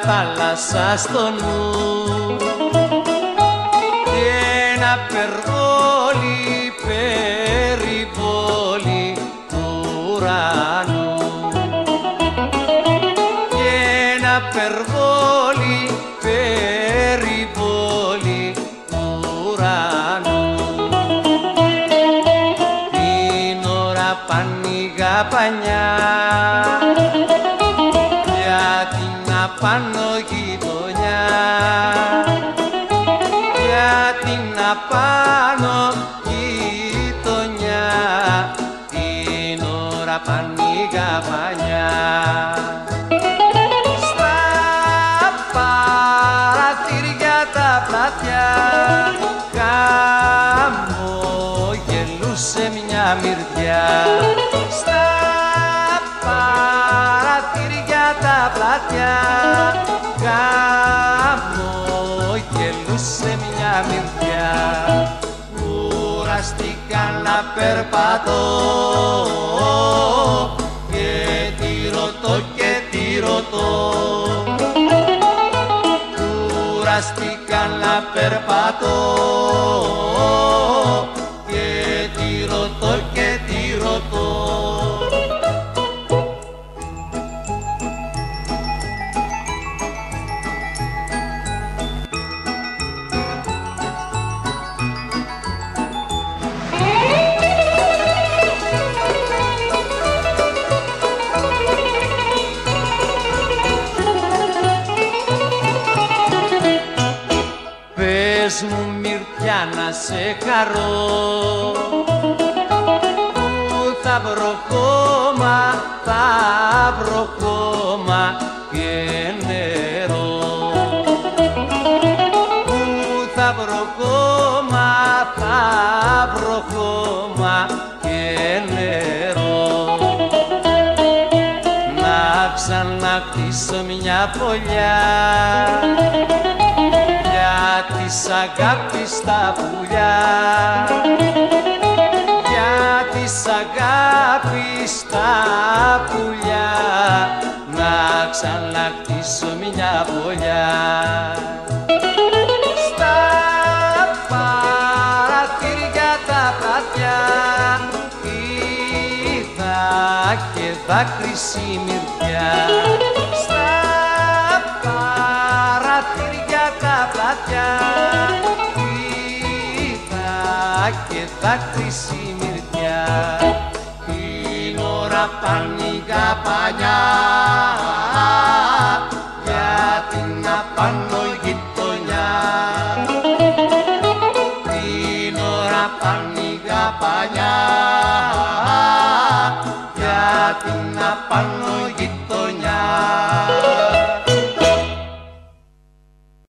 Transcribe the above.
θάλασσα στο νου και ένα περβόλι περιβόλι του ουρανού και ένα περβόλι περιβόλι του ουρανού την ώρα πανηγά πανιά για την απάνω γειτονιά για την απάνω γειτονιά την ώρα πανηγά πανιά στα παραθύρια τα πλατιά χαμογελούσε μια μυρδιά στα παραθύρια τα πλατιά χαμογελούσε μια μυρδιά κουραστήκα να περπατώ και τη ρωτώ και τη ρωτώ κουραστήκα να περπατώ και τη ρωτώ και τη ρωτώ Πες μου μυρτιά να σε χαρώ που θα βρω χώμα και νερό που θα βρω χώμα και νερό να ξαναχτίσω μια φωλιά της αγάπης τα πουλιά για της αγάπης τα πουλιά να ξαναχτίσω μια φωλιά στα παραθύρια τα πλατιά είδα και δάκρυση μυρτιά στα παραθύρια τα πλατιά είδα και δάκρυση μυρτιά την ώρα πανηγά πανιά για την απάνω γειτονιά την ώρα πανηγά πανιά για την απάνω γειτονιά